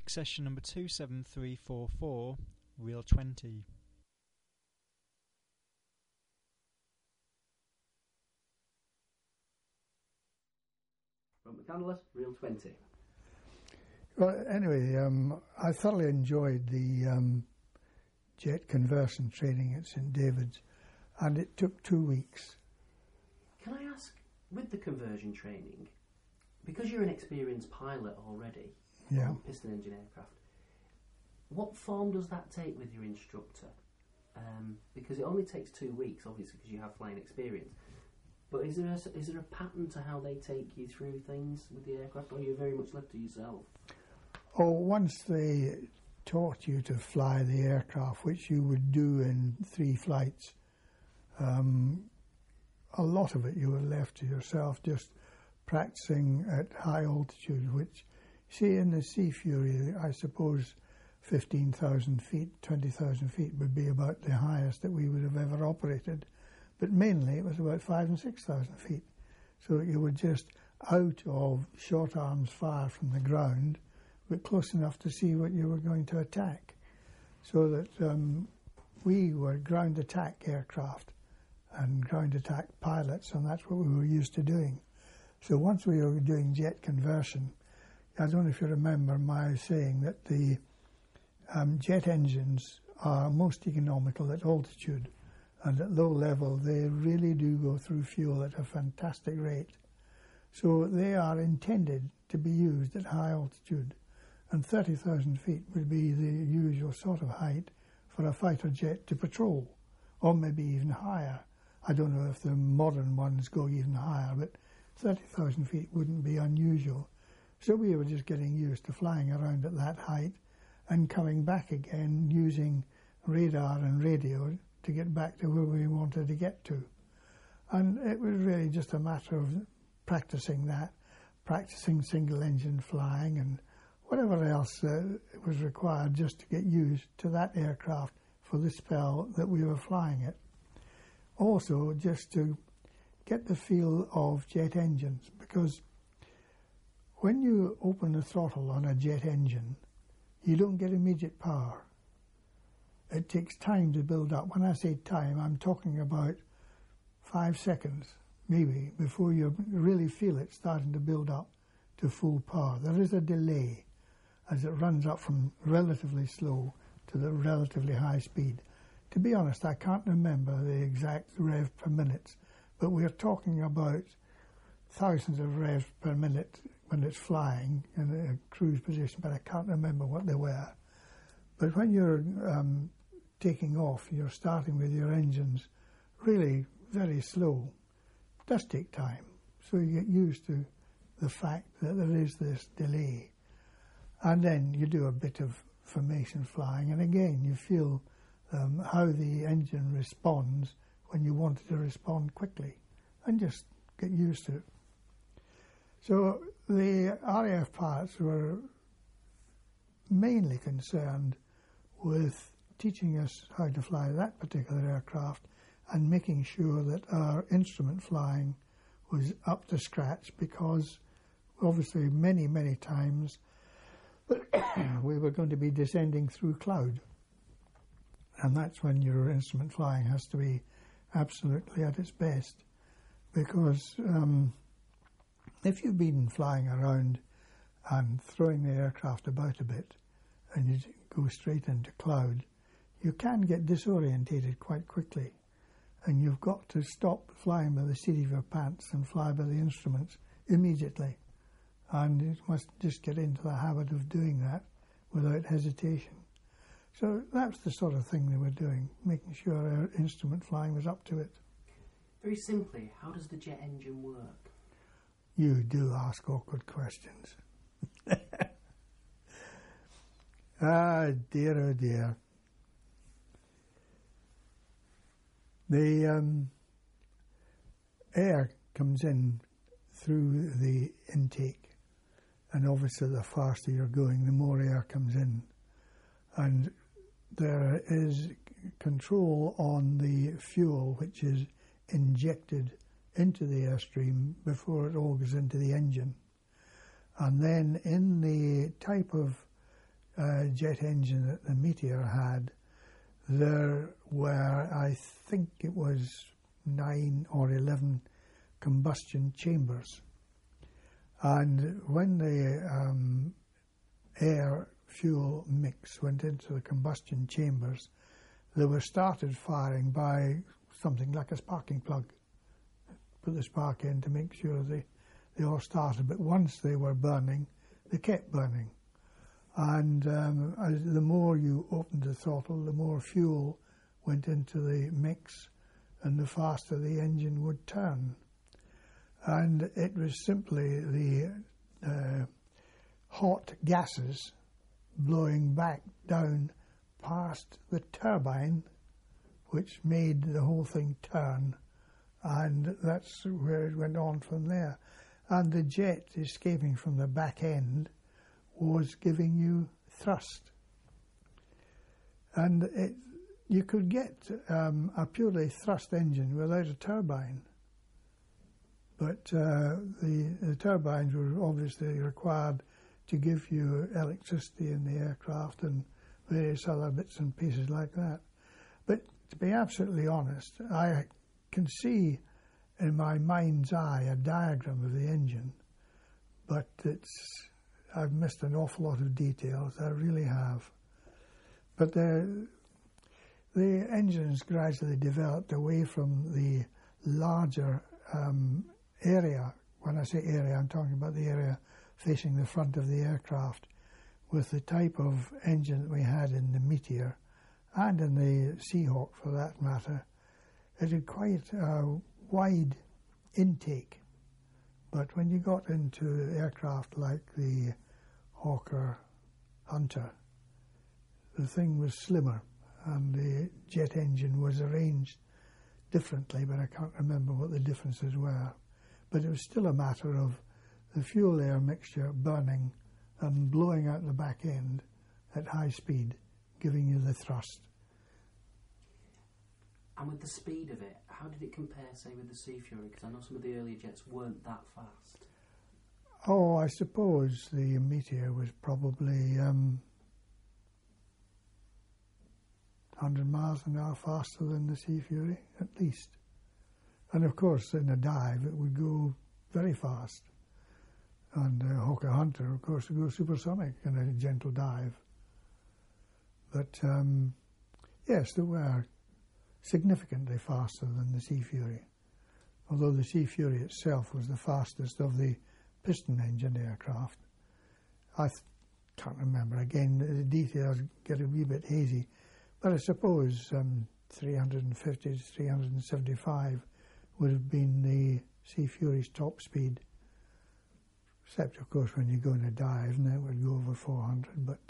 Session number 27344, Reel 20. From McCandless, Reel 20. Well, anyway, I thoroughly enjoyed the jet conversion training at St David's, and it took 2 weeks. Can I ask, with the conversion training, because you're an experienced pilot already, on piston engine aircraft, what form does that take with your instructor? Because it only takes 2 weeks, obviously, because you have flying experience. But is there a pattern to how they take you through things with the aircraft, or are you very much left to yourself? Oh, once they taught you to fly the aircraft, which you would do in 3 flights, a lot of it you were left to yourself, just practicing at high altitude, which, see, in the Sea Fury, I suppose 15,000 feet, 20,000 feet would be about the highest that we would have ever operated. But mainly it was about 5,000 and 6,000 feet. So you were just out of short arms fire from the ground, but close enough to see what you were going to attack. So that we were ground attack aircraft and ground attack pilots, and that's what we were used to doing. So once we were doing jet conversion, I don't know if you remember my saying that the jet engines are most economical at altitude, and at low level they really do go through fuel at a fantastic rate. So they are intended to be used at high altitude, and 30,000 feet would be the usual sort of height for a fighter jet to patrol, or maybe even higher. I don't know if the modern ones go even higher, but 30,000 feet wouldn't be unusual. So we were just getting used to flying around at that height and coming back again using radar and radio to get back to where we wanted to get to. And it was really just a matter of practicing that, practicing single engine flying and whatever else was required just to get used to that aircraft for the spell that we were flying it. Also, just to get the feel of jet engines, because when you open the throttle on a jet engine, you don't get immediate power. It takes time to build up. When I say time, I'm talking about 5 seconds, maybe, before you really feel it starting to build up to full power. There is a delay as it runs up from relatively slow to the relatively high speed. To be honest, I can't remember the exact rev per minute, but we're talking about thousands of revs per minute when it's flying in a cruise position, but I can't remember what they were. But when you're taking off, you're starting with your engines really very slow. It does take time, so you get used to the fact that there is this delay. And then you do a bit of formation flying, and again you feel how the engine responds when you want it to respond quickly, and just get used to it. So the RAF pilots were mainly concerned with teaching us how to fly that particular aircraft and making sure that our instrument flying was up to scratch, because obviously many, many times we were going to be descending through cloud, and that's when your instrument flying has to be absolutely at its best, because if you've been flying around and throwing the aircraft about a bit and you go straight into cloud, you can get disorientated quite quickly, and you've got to stop flying by the seat of your pants and fly by the instruments immediately, and you must just get into the habit of doing that without hesitation. So that's the sort of thing they were doing, making sure our instrument flying was up to it. Very simply, how does the jet engine work? You do ask awkward questions. Ah, dear, oh dear. The air comes in through the intake, and obviously the faster you're going, the more air comes in. And there is control on the fuel which is injected into the airstream before it all goes into the engine. And then in the type of jet engine that the Meteor had, there were, I think it was 9 or 11 combustion chambers. And when the air-fuel mix went into the combustion chambers, they were started firing by something like a sparking plug. Put the spark in to make sure they all started. But once they were burning, they kept burning. And the more you opened the throttle, the more fuel went into the mix, and the faster the engine would turn. And it was simply the hot gases blowing back down past the turbine, which made the whole thing turn, and that's where it went on from there. And the jet escaping from the back end was giving you thrust. And you could get a purely thrust engine without a turbine. But the turbines were obviously required to give you electricity in the aircraft and various other bits and pieces like that. But to be absolutely honest, I can see in my mind's eye a diagram of the engine, but I've missed an awful lot of details. I really have. But the engines gradually developed away from the larger area. When I say area, I'm talking about the area facing the front of the aircraft, with the type of engine that we had in the Meteor and in the Seahawk for that matter. It had quite a wide intake, but when you got into aircraft like the Hawker Hunter, the thing was slimmer and the jet engine was arranged differently, but I can't remember what the differences were. But it was still a matter of the fuel-air mixture burning and blowing out the back end at high speed, giving you the thrust. And with the speed of it, how did it compare, say, with the Sea Fury? Because I know some of the earlier jets weren't that fast. Oh, I suppose the Meteor was probably 100 miles an hour faster than the Sea Fury, at least. And of course, in a dive, it would go very fast. And Hawker Hunter, of course, would go supersonic in a gentle dive. But yes, they were significantly faster than the Sea Fury, although the Sea Fury itself was the fastest of the piston engine aircraft. I can't remember, again, the details get a wee bit hazy, but I suppose 350 to 375 would have been the Sea Fury's top speed, except of course when you go in a dive and it would go over 400, but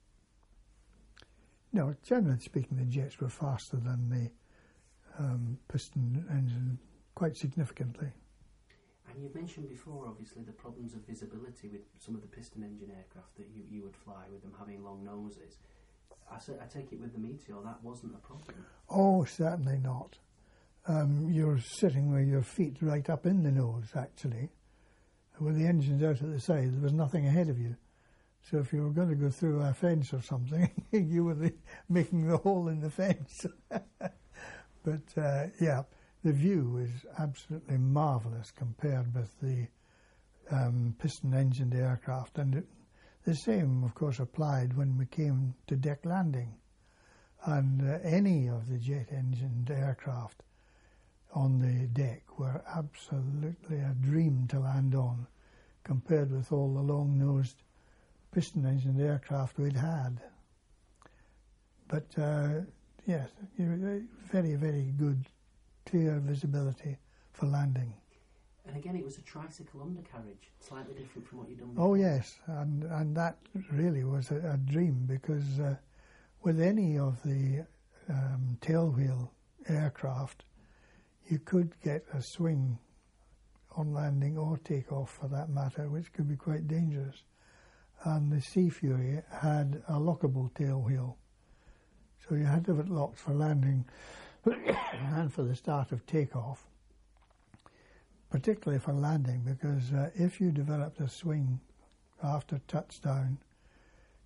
no, generally speaking the jets were faster than the piston engine quite significantly. And you've mentioned before, obviously, the problems of visibility with some of the piston engine aircraft that you would fly, with them having long noses. I take it with the Meteor, that wasn't a problem. Oh, certainly not. You're sitting with your feet right up in the nose, actually. With the engines out at the side, there was nothing ahead of you. So if you were going to go through a fence or something, you were making the hole in the fence. But, yeah, the view is absolutely marvellous compared with the piston-engined aircraft. And the same, of course, applied when we came to deck landing. And any of the jet-engined aircraft on the deck were absolutely a dream to land on, compared with all the long-nosed piston-engined aircraft we'd had. But, yes, very, very good, clear visibility for landing. And again, it was a tricycle undercarriage, slightly different from what you'd done before. Oh, yes, and that really was a dream, because with any of the tailwheel aircraft, you could get a swing on landing or takeoff for that matter, which could be quite dangerous. And the Sea Fury had a lockable tailwheel, so you had to have it locked for landing and for the start of takeoff, particularly for landing, because if you developed a swing after touchdown,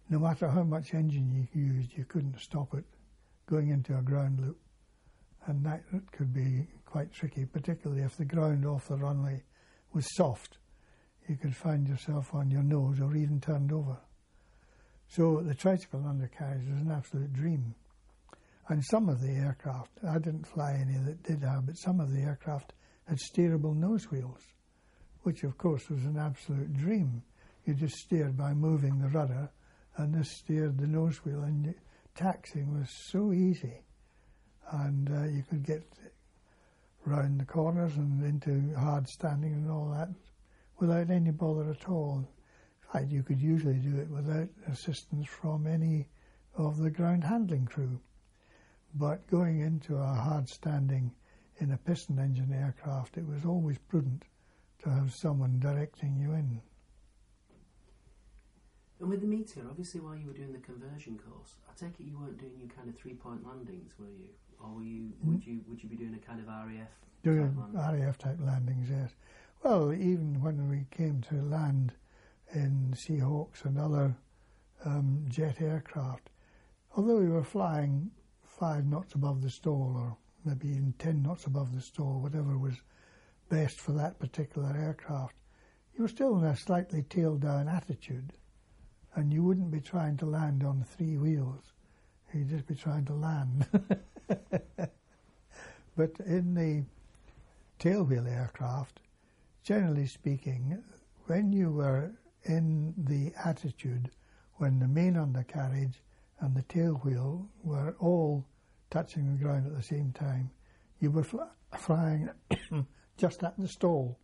no matter how much engine you used, you couldn't stop it going into a ground loop. And that could be quite tricky, particularly if the ground off the runway was soft. You could find yourself on your nose or even turned over. So the tricycle undercarriage was an absolute dream. And some of the aircraft, I didn't fly any that did have, but some of the aircraft had steerable nose wheels, which of course was an absolute dream. You just steered by moving the rudder, and this steered the nose wheel, and taxiing was so easy. And you could get round the corners and into hard standing and all that without any bother at all. In fact, you could usually do it without assistance from any of the ground handling crew. But going into a hard standing in a piston engine aircraft, it was always prudent to have someone directing you in. And with the Meteor, obviously while you were doing the conversion course, I take it you weren't doing your kind of 3-point landings, were you? Or were you? Would you be doing a kind of RAF? Doing RAF type landings, yes. Well, even when we came to land in Seahawks and other jet aircraft, although we were flying 5 knots above the stall, or maybe even 10 knots above the stall, whatever was best for that particular aircraft, you were still in a slightly tail down attitude, and you wouldn't be trying to land on 3 wheels. You'd just be trying to land. But in the tailwheel aircraft, generally speaking, when you were in the attitude when the main undercarriage and the tailwheel were all touching the ground at the same time, you were flying just at the stall,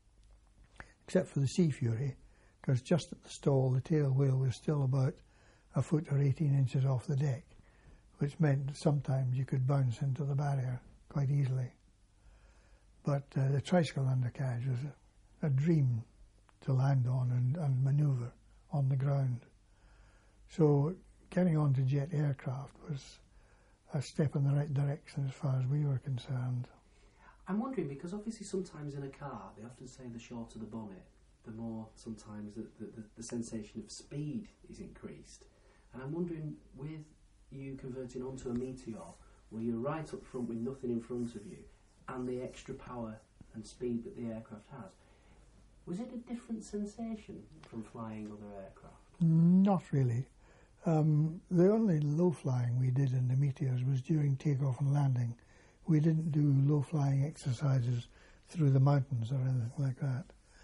except for the Sea Fury, because just at the stall the tailwheel was still about a foot or 18 inches off the deck, which meant sometimes you could bounce into the barrier quite easily. But the tricycle undercarriage was a dream to land on and manoeuvre on the ground. So getting onto jet aircraft was a step in the right direction as far as we were concerned. I'm wondering, because obviously sometimes in a car, they often say the shorter the bonnet, the more sometimes the sensation of speed is increased. And I'm wondering, with you converting onto a Meteor, where you're right up front with nothing in front of you, and the extra power and speed that the aircraft has, was it a different sensation from flying other aircraft? Not really. The only low flying we did in the Meteors was during takeoff and landing. We didn't do low flying exercises through the mountains or anything like that.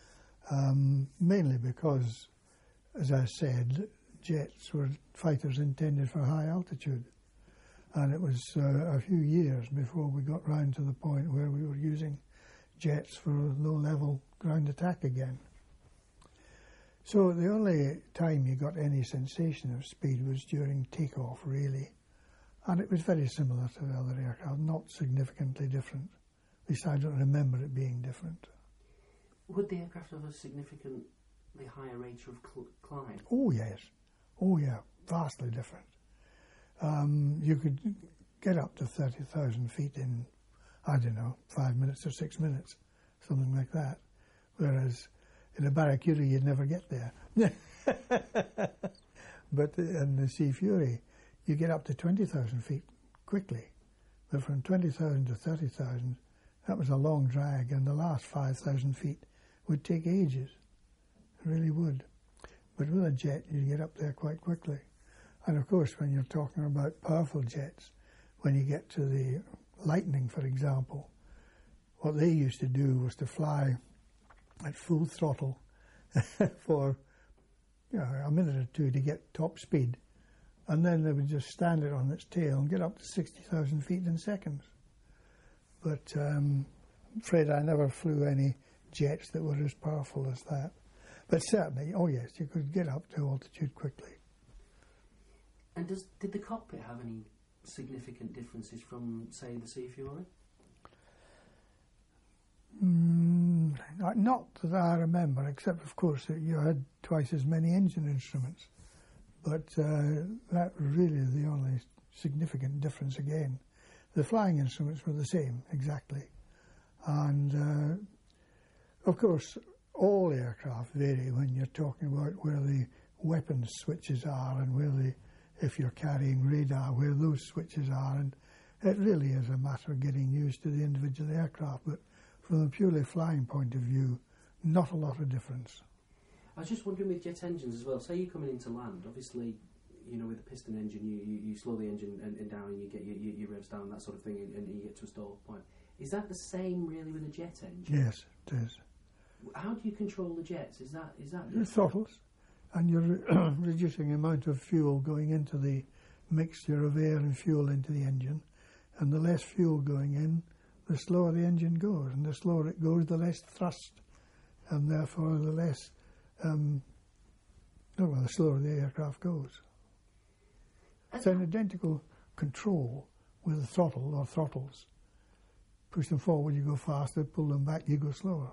Mainly because, as I said, jets were fighters intended for high altitude. And it was a few years before we got round to the point where we were using jets for low-level ground attack again. So the only time you got any sensation of speed was during takeoff, really. And it was very similar to the other aircraft, not significantly different. At least I don't remember it being different. Would the aircraft have a significantly higher rate of climb? Oh, yes. Oh, yeah. Vastly different. You could get up to 30,000 feet in, 5 minutes or 6 minutes, something like that. Whereas in a Barracuda, you'd never get there. But in the Sea Fury, you get up to 20,000 feet quickly. But from 20,000 to 30,000, that was a long drag, and the last 5,000 feet would take ages. It really would. But with a jet, you get up there quite quickly. And of course, when you're talking about powerful jets, when you get to the Lightning, for example, what they used to do was to fly at full throttle for a minute or two to get top speed. And then they would just stand it on its tail and get up to 60,000 feet in seconds. But I'm afraid I never flew any jets that were as powerful as that. But certainly, oh yes, you could get up to altitude quickly. And did the cockpit have any significant differences from, say, the Sea Fury? Not that I remember, except, of course, that you had twice as many engine instruments. But that was really the only significant difference again. The flying instruments were the same, exactly. And, of course, all aircraft vary when you're talking about where the weapons switches are and where if you're carrying radar, where those switches are. And it really is a matter of getting used to the individual aircraft. But from a purely flying point of view, not a lot of difference. I was just wondering with jet engines as well, say you're coming into land, obviously, you know, with a piston engine, you slow the engine and down and you get your revs down, that sort of thing, and you get to a stall point. Is that the same really with a jet engine? Yes, it is. How do you control the jets? Is that the throttles, and you're reducing the amount of fuel going into the mixture of air and fuel into the engine, and the less fuel going in, the slower the engine goes, and the slower it goes, the less thrust, and therefore the less, the slower the aircraft goes. It's an identical control with the throttle or throttles. Push them forward, you go faster, pull them back, you go slower.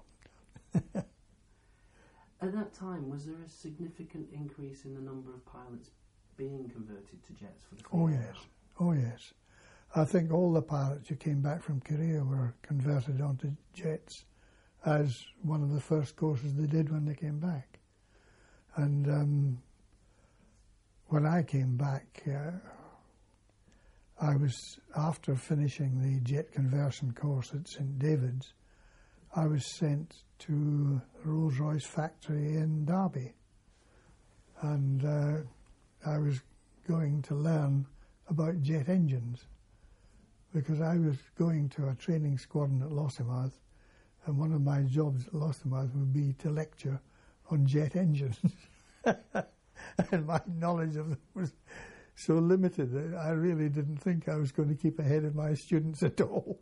At that time, was there a significant increase in the number of pilots being converted to jets for the fleet? Oh yes. I think all the pilots who came back from Korea were converted onto jets as one of the first courses they did when they came back. And when I came back, I was, after finishing the jet conversion course at St David's, I was sent to the Rolls-Royce factory in Derby. And I was going to learn about jet engines, because I was going to a training squadron at Lossiemouth, and one of my jobs at Lossiemouth would be to lecture on jet engines. And my knowledge of them was so limited that I really didn't think I was going to keep ahead of my students at all.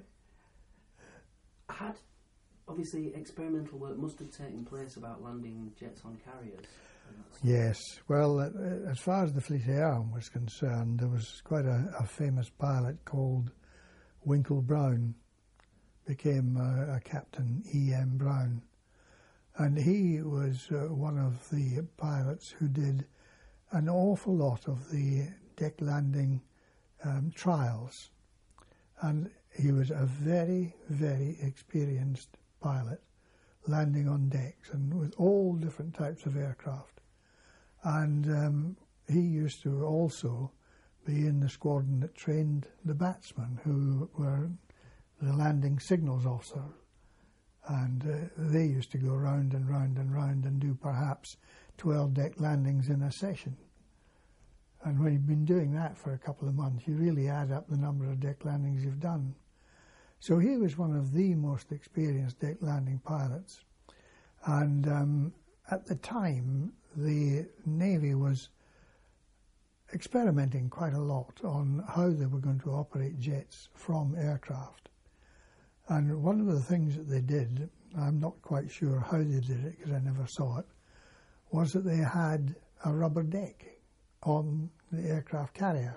Obviously, experimental work must have taken place about landing jets on carriers. Yes. Well, as far as the Fleet Air Arm was concerned, there was quite a famous pilot called Winkle Brown, became a Captain E.M. Brown. And he was one of the pilots who did an awful lot of the deck landing trials. And he was a very, very experienced pilot, landing on decks and with all different types of aircraft. And he used to also be in the squadron that trained the batsmen, who were the landing signals officer. And they used to go round and round and round and do perhaps 12 deck landings in a session. And when you've been doing that for a couple of months, you really add up the number of deck landings you've done. So he was one of the most experienced deck landing pilots. And at the time, the Navy was experimenting quite a lot on how they were going to operate jets from aircraft. And one of the things that they did, I'm not quite sure how they did it because I never saw it, was that they had a rubber deck on the aircraft carrier.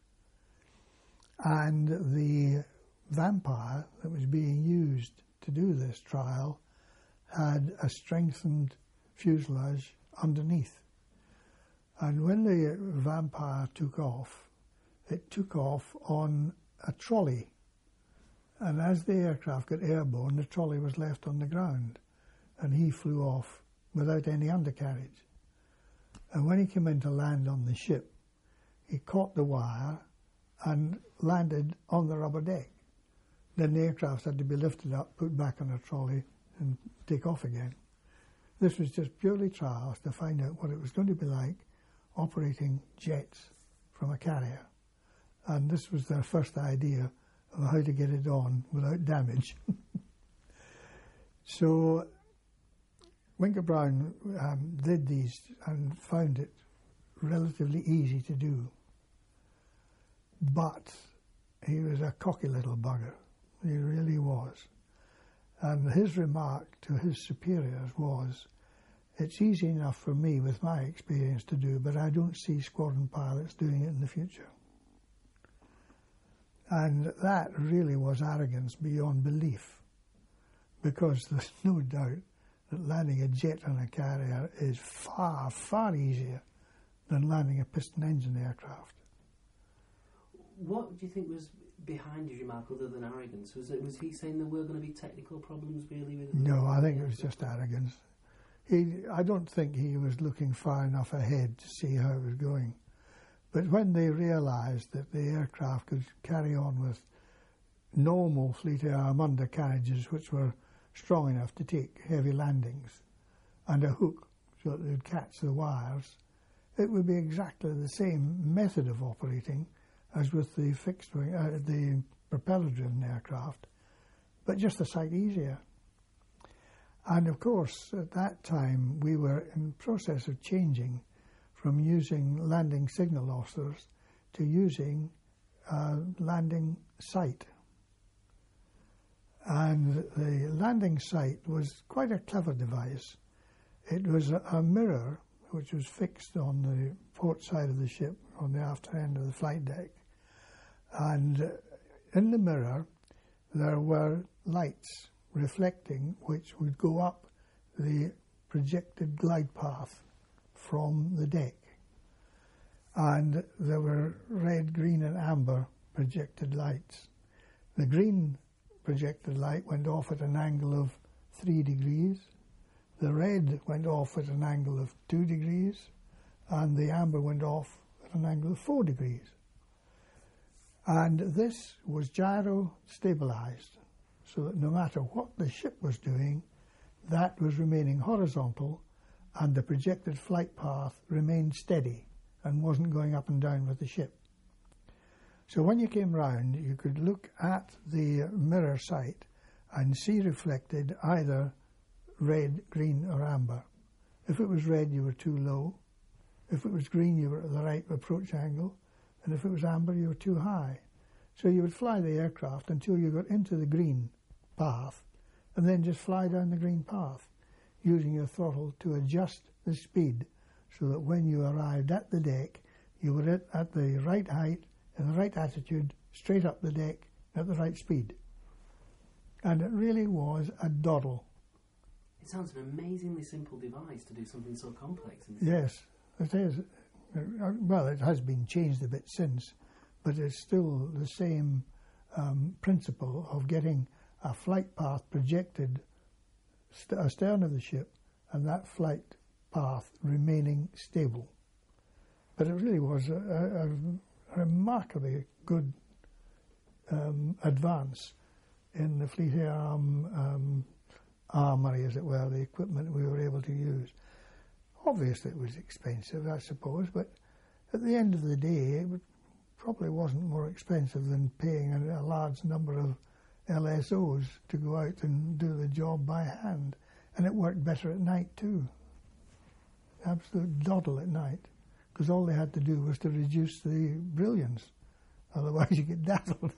And the Vampire that was being used to do this trial had a strengthened fuselage underneath. And when the Vampire took off, it took off on a trolley. And as the aircraft got airborne, the trolley was left on the ground, and he flew off without any undercarriage. And when he came in to land on the ship, he caught the wire and landed on the rubber deck. Then the aircraft had to be lifted up, put back on a trolley, and take off again. This was just purely trials to find out what it was going to be like operating jets from a carrier. And this was their first idea of how to get it on without damage. So Winkle Brown did these and found it relatively easy to do. But he was a cocky little bugger. He really was. And his remark to his superiors was, "It's easy enough for me with my experience to do, but I don't see squadron pilots doing it in the future." And that really was arrogance beyond belief, because there's no doubt that landing a jet on a carrier is far, far easier than landing a piston engine aircraft. What do you think was behind his remark other than arrogance? Was he saying there were going to be technical problems really with it? No, I think it was just arrogance. I don't think he was looking far enough ahead to see how it was going. But when they realised that the aircraft could carry on with normal Fleet Air Arm undercarriages, which were strong enough to take heavy landings, and a hook so that they would catch the wires, it would be exactly the same method of operating as with the fixed wing, the propeller-driven aircraft, but just a sight easier. And of course, at that time, we were in the process of changing from using landing signal officers to using landing sight. And the landing sight was quite a clever device. It was a mirror which was fixed on the port side of the ship, on the after end of the flight deck. And in the mirror, there were lights reflecting which would go up the projected glide path from the deck. And there were red, green and amber projected lights. The green projected light went off at an angle of 3 degrees. The red went off at an angle of 2 degrees, and the amber went off at an angle of 4 degrees. And this was gyro stabilized, so that no matter what the ship was doing, that was remaining horizontal, and the projected flight path remained steady and wasn't going up and down with the ship. So when you came round, you could look at the mirror sight and see reflected either red, green or amber. If it was red, you were too low. If it was green, you were at the right approach angle. And if it was amber, you were too high. So you would fly the aircraft until you got into the green path and then just fly down the green path, using your throttle to adjust the speed so that when you arrived at the deck, you were at the right height, in the right attitude, straight up the deck, at the right speed. And it really was a doddle. It sounds an amazingly simple device to do something so complex. Yes, it is. Well, it has been changed a bit since, but it's still the same principle of getting a flight path projected astern of the ship and that flight path remaining stable. But it really was a remarkably good advance in the Fleet Air Arm armoury, as it were, the equipment we were able to use. Obviously it was expensive, I suppose, but at the end of the day, it probably wasn't more expensive than paying a large number of LSOs to go out and do the job by hand. And it worked better at night too. Absolute doddle at night, because all they had to do was to reduce the brilliance. Otherwise you get dazzled.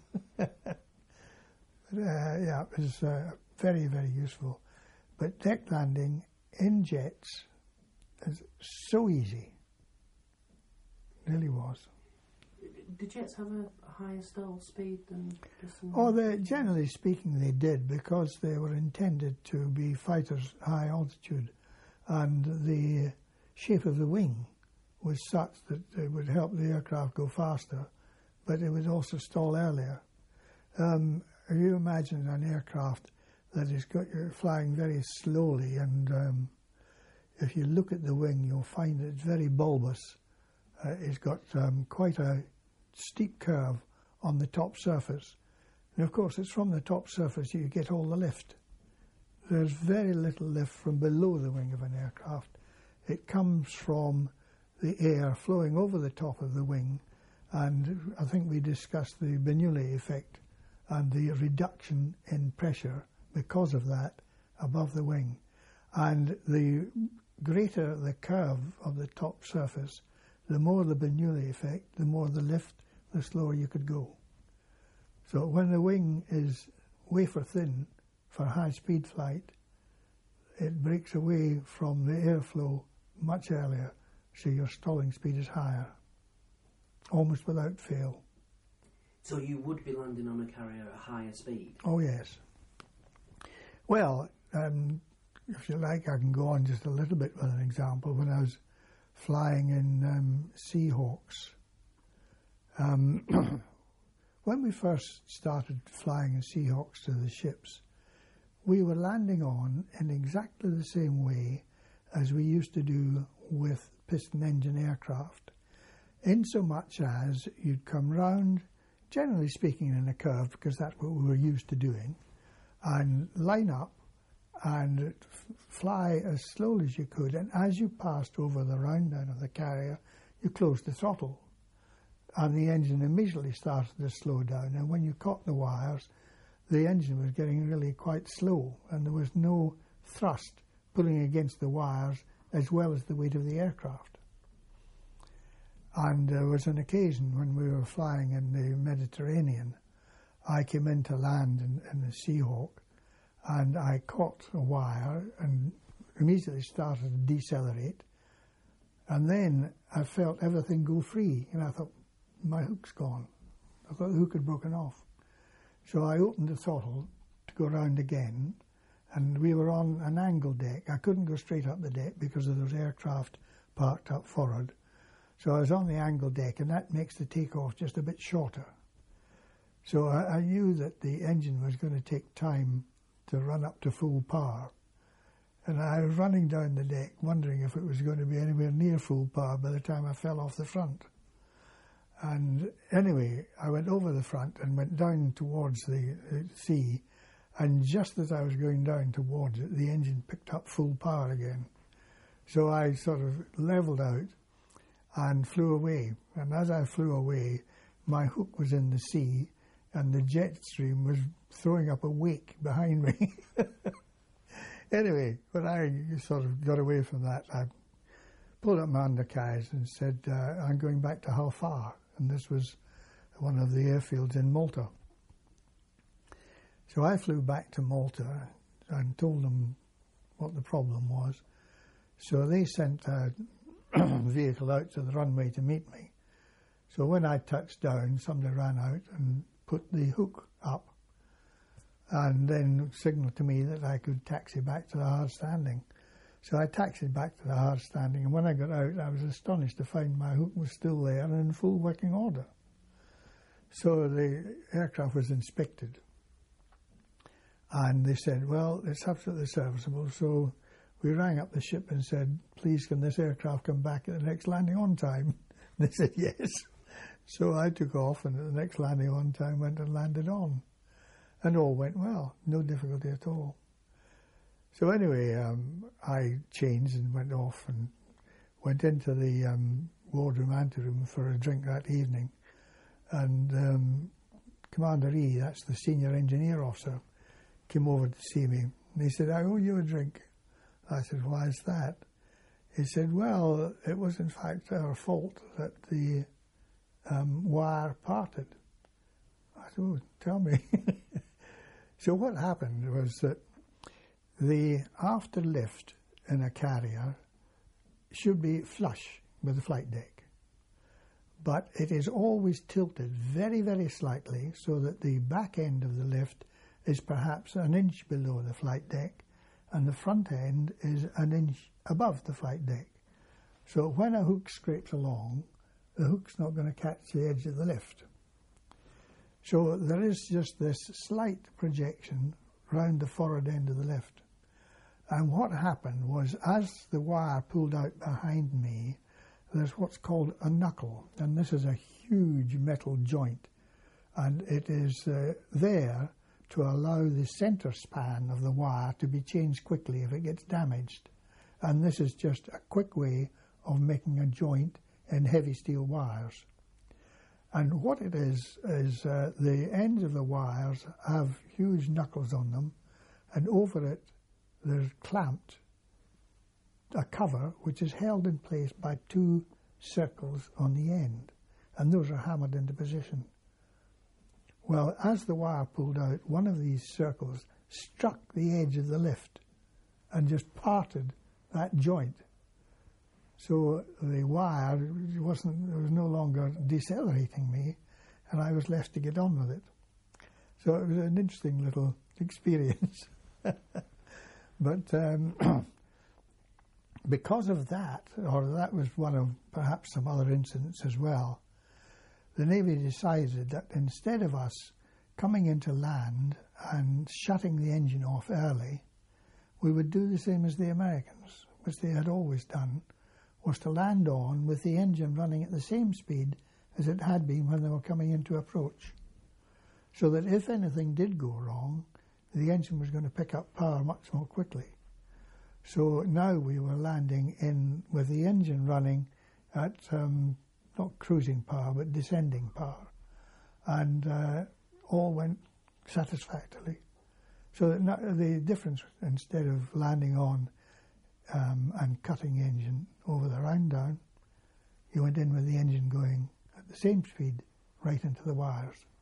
Yeah, it was very, very useful. But deck landing in jets is so easy. It really was. Did jets have a higher stall speed than just... Generally speaking, they did, because they were intended to be fighters high altitude, and the shape of the wing was such that it would help the aircraft go faster, but it would also stall earlier. If you imagine an aircraft that is flying very slowly, and if you look at the wing, you'll find it's very bulbous. It's got quite a steep curve on the top surface. And of course, it's from the top surface you get all the lift. There's very little lift from below the wing of an aircraft. It comes from the air flowing over the top of the wing, and I think we discussed the Bernoulli effect and the reduction in pressure because of that above the wing. And the greater the curve of the top surface, the more the Bernoulli effect, the more the lift, the slower you could go. So when the wing is wafer thin for high-speed flight, it breaks away from the airflow much earlier, so your stalling speed is higher, almost without fail. So you would be landing on a carrier at a higher speed? Oh, yes. Well, if you like, I can go on just a little bit with an example. When I was flying in Seahawks, when we first started flying in Seahawks to the ships, we were landing on in exactly the same way as we used to do with piston engine aircraft, in so much as you'd come round, generally speaking in a curve, because that's what we were used to doing, and line up and fly as slowly as you could, and as you passed over the round down of the carrier, you closed the throttle, and the engine immediately started to slow down, and when you caught the wires, the engine was getting really quite slow, and there was no thrust pulling against the wires as well as the weight of the aircraft. And there was an occasion when we were flying in the Mediterranean, I came in to land in the Seahawk, and I caught a wire and immediately started to decelerate, and then I felt everything go free, and I thought, my hook's gone. I thought the hook had broken off. So I opened the throttle to go round again, and we were on an angle deck. I couldn't go straight up the deck because of those aircraft parked up forward. So I was on the angle deck, and that makes the takeoff just a bit shorter. So I knew that the engine was going to take time to run up to full power. And I was running down the deck wondering if it was going to be anywhere near full power by the time I fell off the front. And anyway, I went over the front and went down towards the sea, and just as I was going down towards it, the engine picked up full power again. So I sort of levelled out and flew away. And as I flew away, my hook was in the sea, and the jet stream was throwing up a wake behind me. Anyway, when I sort of got away from that, I pulled up my undercarriage and said, I'm going back to Hull Far. And this was one of the airfields in Malta. So I flew back to Malta and told them what the problem was. So they sent a vehicle out to the runway to meet me. So when I touched down, somebody ran out and put the hook up and then signalled to me that I could taxi back to the hard standing. So I taxied back to the hard standing, and when I got out, I was astonished to find my hook was still there and in full working order. So the aircraft was inspected, and they said, well, it's absolutely serviceable. So we rang up the ship and said, please, can this aircraft come back at the next landing on time? They said yes. So I took off, and at the next landing on time went and landed on. And all went well, no difficulty at all. So anyway, I changed and went off and went into the wardroom anteroom for a drink that evening. And Commander E, that's the senior engineer officer, came over to see me. And he said, I owe you a drink. I said, why is that? He said, well, it was in fact our fault that the wire parted. I said, oh, tell me. So what happened was that the after lift in a carrier should be flush with the flight deck, but it is always tilted very, very slightly so that the back end of the lift is perhaps an inch below the flight deck and the front end is an inch above the flight deck. So when a hook scrapes along, the hook's not going to catch the edge of the lift. So there is just this slight projection round the forward end of the lift. And what happened was, as the wire pulled out behind me, there's what's called a knuckle, and this is a huge metal joint, and it is there to allow the centre span of the wire to be changed quickly if it gets damaged. And this is just a quick way of making a joint in heavy steel wires. And what it is the ends of the wires have huge knuckles on them, and over it there's clamped a cover which is held in place by two circles on the end, and those are hammered into position. Well, as the wire pulled out, one of these circles struck the edge of the lift and just parted that joint. So the wire was no longer decelerating me, and I was left to get on with it. So it was an interesting little experience. But because of that, or that was one of perhaps some other incidents as well, the Navy decided that instead of us coming into land and shutting the engine off early, we would do the same as the Americans. which they had always done, was to land on with the engine running at the same speed as it had been when they were coming into approach, so that if anything did go wrong, the engine was going to pick up power much more quickly. So now we were landing in with the engine running at not cruising power but descending power, and all went satisfactorily. So that the difference, instead of landing on and cutting the engine over the round down, you went in with the engine going at the same speed right into the wires.